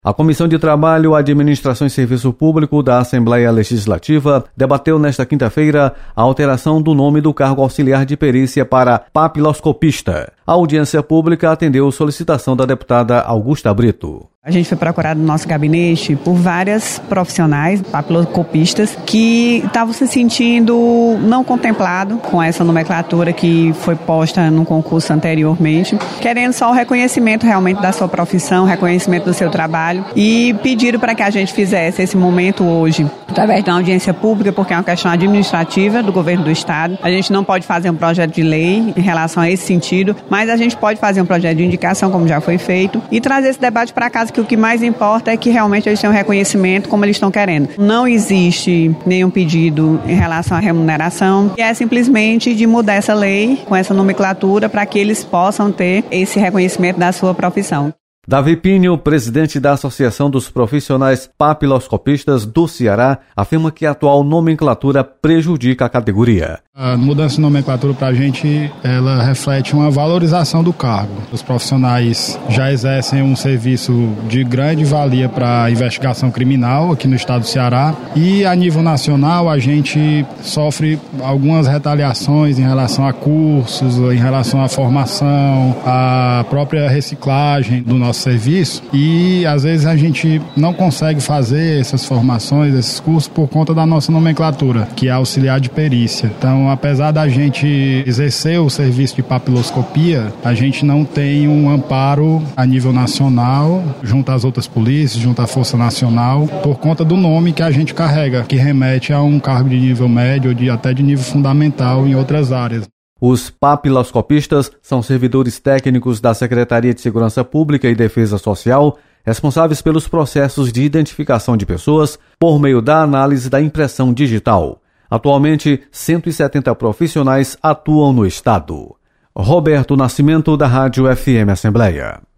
A Comissão de Trabalho, Administração e Serviço Público da Assembleia Legislativa debateu nesta quinta-feira a alteração do nome do cargo auxiliar de perícia para papiloscopista. A audiência pública atendeu solicitação da deputada Augusta Brito. A gente foi procurado no nosso gabinete por várias profissionais, papiloscopistas, que estavam se sentindo não contemplados com essa nomenclatura que foi posta no concurso anteriormente, querendo só o reconhecimento realmente da sua profissão, reconhecimento do seu trabalho, e pediram para que a gente fizesse esse momento hoje, através de uma audiência pública, porque é uma questão administrativa do governo do Estado. A gente não pode fazer um projeto de lei em relação a esse sentido, mas a gente pode fazer um projeto de indicação, como já foi feito, e trazer esse debate para casa, que o que mais importa é que realmente eles tenham reconhecimento como eles estão querendo. Não existe nenhum pedido em relação à remuneração, é simplesmente de mudar essa lei com essa nomenclatura para que eles possam ter esse reconhecimento da sua profissão. Davi Pinho, presidente da Associação dos Profissionais Papiloscopistas do Ceará, afirma que a atual nomenclatura prejudica a categoria. A mudança de nomenclatura para a gente, ela reflete uma valorização do cargo. Os profissionais já exercem um serviço de grande valia para a investigação criminal aqui no estado do Ceará, e a nível nacional a gente sofre algumas retaliações em relação a cursos, em relação à formação, à própria reciclagem do nosso serviço, e às vezes a gente não consegue fazer essas formações, esses cursos, por conta da nossa nomenclatura, que é auxiliar de perícia. Então, apesar da gente exercer o serviço de papiloscopia, a gente não tem um amparo a nível nacional, junto às outras polícias, junto à Força Nacional, por conta do nome que a gente carrega, que remete a um cargo de nível médio ou até de nível fundamental em outras áreas. Os papiloscopistas são servidores técnicos da Secretaria de Segurança Pública e Defesa Social, responsáveis pelos processos de identificação de pessoas por meio da análise da impressão digital. Atualmente, 170 profissionais atuam no estado. Roberto Nascimento, da Rádio FM Assembleia.